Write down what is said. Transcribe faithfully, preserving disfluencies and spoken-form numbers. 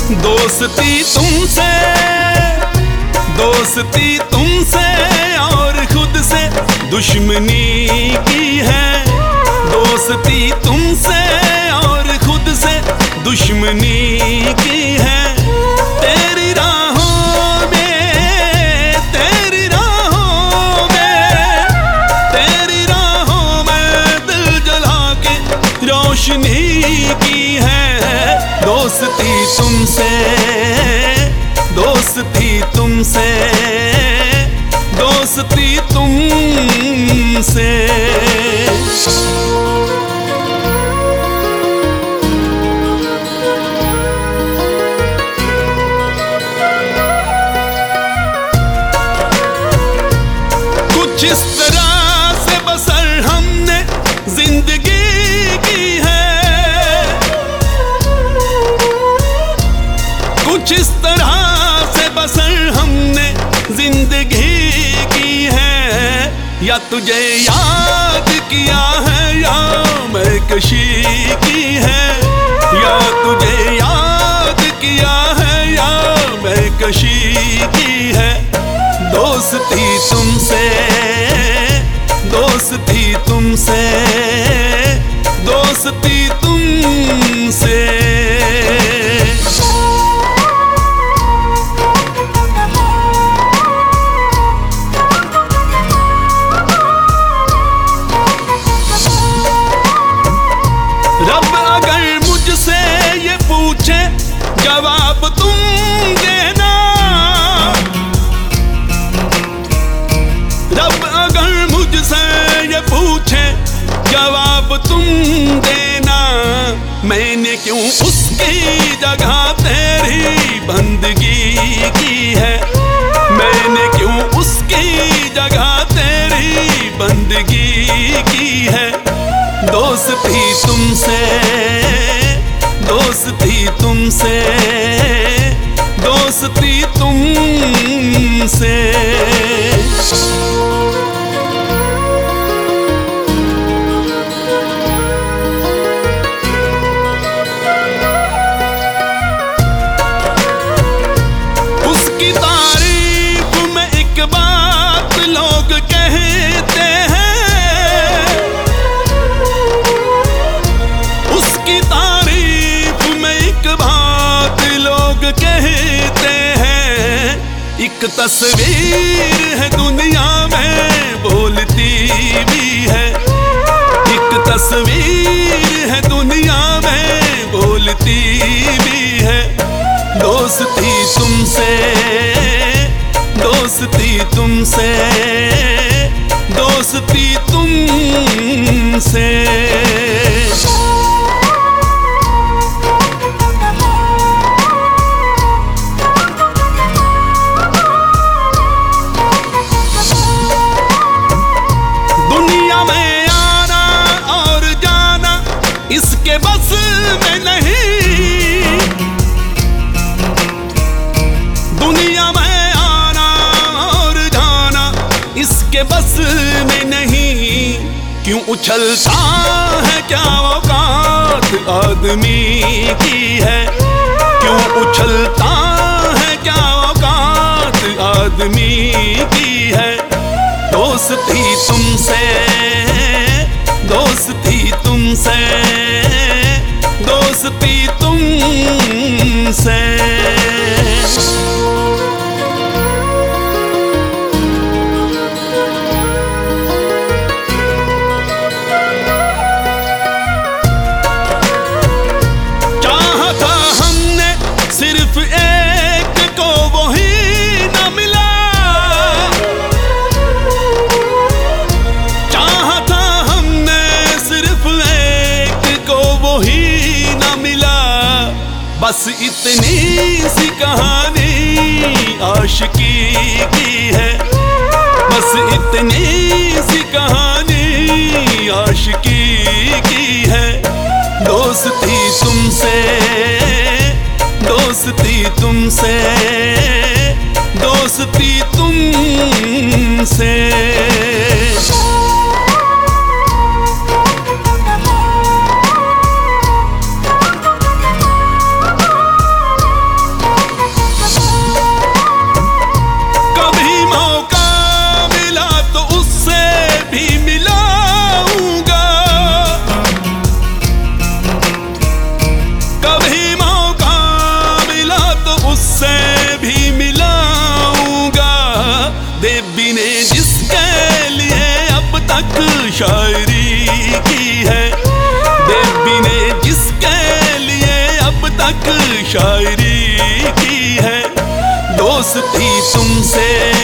दोस्ती तुमसे, दोस्ती तुमसे और खुद से दुश्मनी की है। दोस्ती तुमसे और खुद से दुश्मनी की है। तेरी राहों में, तेरी राहों में, तेरी राहों में दिल जला के रोशनी की है। दोस्ती तुमसे, दोस्ती तुमसे, दोस्ती तुमसे। कुछ इस तरह से बसर हमने जिंदगी की है, कुछ इस तरह से बसर हमने जिंदगी की है। या तुझे याद किया है या मैं कशी की है, या तुझे याद किया है या मैं कशी की है। दोस्ती तुमसे, दोस्ती तुमसे, दोस्ती तुमसे। रब अगर मुझसे ये पूछे जवाब तुम देना, रब अगर मुझसे ये पूछे जवाब तुम देना। मैंने क्यों उसकी जगह तेरी बंदगी की है, मैंने क्यों उसकी जगह तेरी बंदगी की है। दोस्ती तुमसे, दोस्ती तुमसे, दोस्ती तुमसे। उसकी तारीफ में एक बात लोग कहते हैं, उसकी तारीफ में एक बात लोग कहते हैं। एक तस्वीर है दुनिया में बोलती भी है, एक तस्वीर है दुनिया में बोलती भी है। दोस्ती तुमसे, दोस्ती तुमसे, दोस्ती तुमसे। दुनिया में आना और जाना इसके बस में नहीं, दुनिया में आना और जाना इसके बस में नहीं। क्यों उछलता है क्या औकात आदमी की है, क्यों उछलता है क्या औकात आदमी की है। दोस्ती तुमसे, दोस्ती तुमसे, दोस्ती तुमसे। चाहता हमने सिर्फ एक को वही न मिला, चाहता हमने सिर्फ एक को वही न मिला। बस इतनी सी कहानी आशिकी की है, बस इतनी सी कहानी आशिकी की है। दोस्ती तुमसे, दोस्ती तुमसे, दोस्ती तुमसे। शायरी की है। दोस्ती तुमसे